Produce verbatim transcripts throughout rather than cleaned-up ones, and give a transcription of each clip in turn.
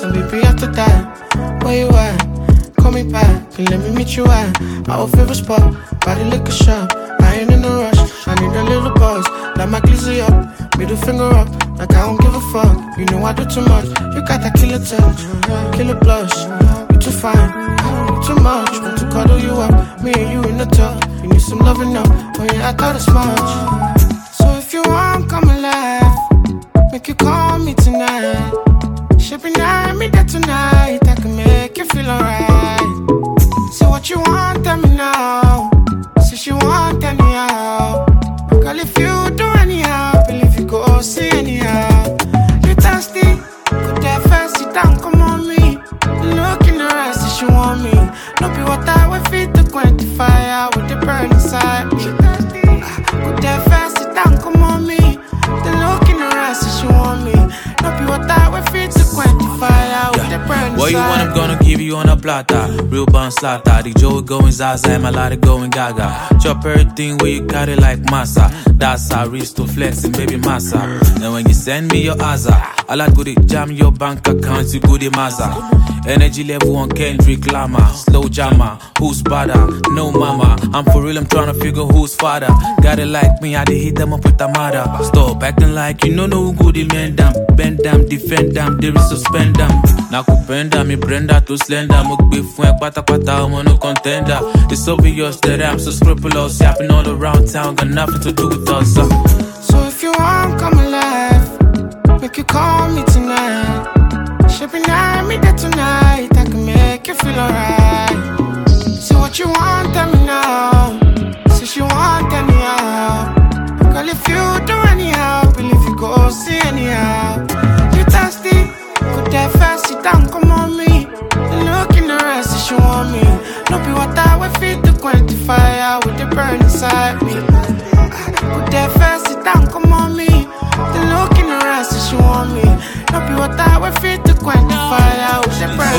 and baby after that, where you at? Call me back, and let me meet you at our favorite spot, by the liquor shop. I ain't in a rush, I need a little buzz, like my glizzy up, middle finger up, like I don't give a fuck. You know I do too much, you got that killer touch, killer blush. You too fine, you too much, want to cuddle you up, me and you in the tub. You need some loving up, oh yeah, I thought it's much. So if you want, come alive, make you call me tonight. Shipping night, me there tonight, I can make you feel alright. Say what you want, tell me now. Since you want anyhow, girl, if you do anyhow, believe you go see anyhow. You thirsty, could that fast sit down, come on me. Look in her eyes, if she want me. No be what I would feed to quantify out with the burn inside. You thirsty, could that fast sit down, come on me. The look in her eyes, if she want me. No be what I would feed to quantify out with the burn inside. What you want, I'm gonna give you on a plata. Real bun slaughter. The Joe going Zaza, I'm a lot of going Gaga. Chop everything where you got it like massa. That's how reach to flexing, baby massa. And when you send me your Aza, I like goody jam your bank account, you goody Maza. Energy level on Kendrick Lamar. Slow jammer, who's better? No mama. I'm for real, I'm tryna figure who's father. Got it like me, I did hit them up with a mother. Stop acting like you know no goody man them. Bend them, defend them, they will suspend them. Now kupenda, me Brenda to slender. Mukbi fuen pata pata, I'm no contender. It's obvious that I'm so scrupulous. Yapping all around town, got nothing to do with us. Uh. So if you want, come alive, make you call me tonight. Shipping night, me there tonight, I can make you feel alright. Say what you want, tell me now. Since you want anyhow, girl, if you do anyhow, believe you go see anyhow. You thirsty, could that fast sit down, come on me. The look in her eyes, if she want me. No be what I would feed to quantify out with the burn inside me. Could that fast sit down, come on me. The look in her eyes, if she want me. No be what I would feed to quantify out with the burn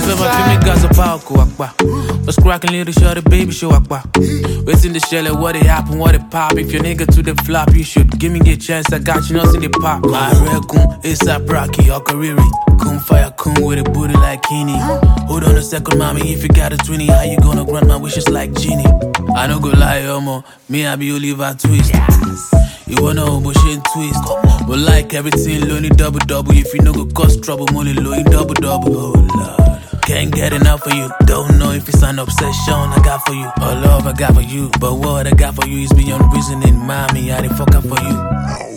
inside. What's cracking, little shorty, baby, show akwa. Waiting the shell at what it happen, what it pop. If your nigga to the flop, you should give me a chance. I got you nothing the pop. My red goon, ASAP Rocky, or Kariri. Kun fire kun with a booty like Kini. Hold on a second, mommy, if you got a twenty, how you gonna grant my wishes like Genie? I don't go lie, homo. Me, I be Oliver Twist. You wanna bullshit twist. But like everything, lonely double double. If you no go cause trouble, money low, double double. Oh Lord. Can't get enough of you. Don't know if it's an obsession I got for you or love I got for you. But what I got for you is beyond reasoning, mommy. I didn't fuck up for you.